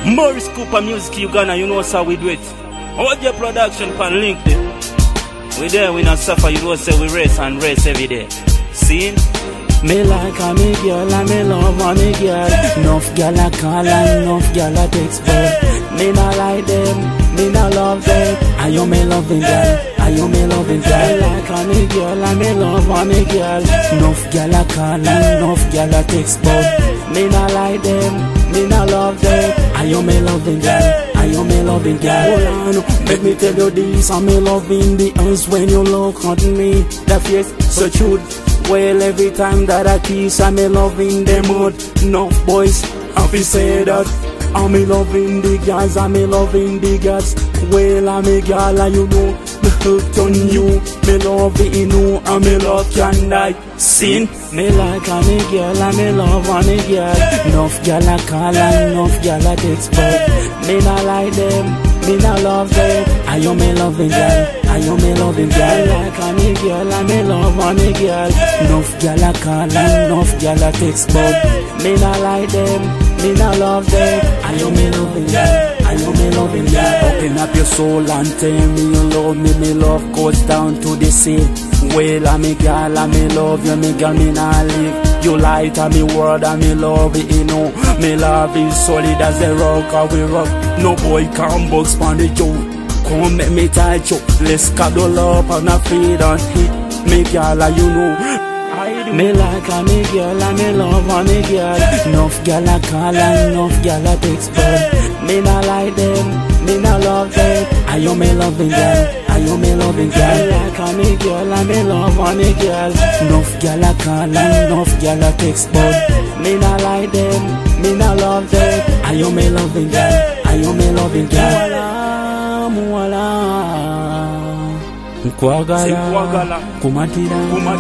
Morris Cooper Music Uganda, you know how we do it. Hold your production pan link there. We there, we not suffer, you know say we race and race every day. See? Me like a me girl and me love a me girl. Enough girl a call and enough girl a text but me not like them, me not love them. I you me loving girl, I you me loving girl. Me like a me girl and me love a me girl. Enough girl a call and enough girl a text but me not like them, me not love them. I you me loving girl, I you me loving girl. Hold on, let me tell you this, I'm me loving the eyes when you look at me. That face so cute. Well, every time that I kiss, I'm loving the mood. No boys, happy say that. I'm loving the guys, I'm loving the girls. Well, I'm a girl and you know, me hooked on you. Me love it, you know, and me love can die. Sin. Me like a me girl and me love a me girl. Enough girl a call and enough girl a text but me not like them, me not love them. I you me loving girl, I you me loving girl. Like a me girl and me love a me girl. Enough girl a call and enough girl a text but me not like them, me not love them. I you me loving girl, I you me loving girl. Open up your soul and tell me you love me. Me love goes down to the sea. Well, I'm a girl and me love you, me girl, me not live. You light and me word and me love it, you know. Me love is solid as a rock, and we rock. No boy can box on the joke. Come make me tight you. Let's cuddle up and a feed and hit. Me girl and you know. Me like a me girl and me love a me girl. Enough girl a call and enough girl a text but me not like them, me not love them. I you me loving girl, I you me loving girl. Like a me girl and me love a me girl. Enough girl a call and enough girl a text but me not like them, me not love them. I you me loving girl, I you me loving girl. Nkwagala, kumatira,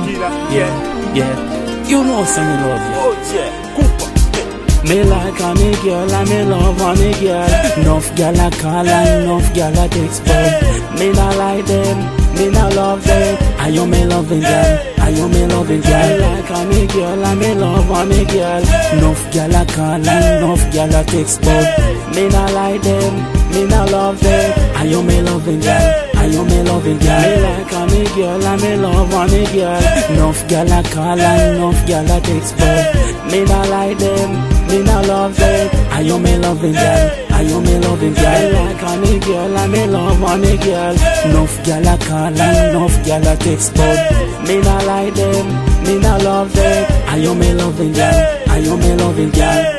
yeah. You know say me love you. Oh yeah, Cooper. Me like a me girl and me love a me girl. Enough girl a call and enough girl a text but me not like them, me not love them. I you me loving girl, I you me loving girl. Like a me girl and me love a me girl. Enough girl a call and enough girl a text but me not like them, me not love them. I you me loving girl, I you me loving girl. Me like a me girl and me love a me girl. Enough girl a call and enough girl a text but me not like them, me not love them. I you me loving girl, I you me loving girl. Like a me girl and me love a me girl. Enough girl a call and enough girl a text but me not like them, me not love them. I you me loving girl, I you me loving girl.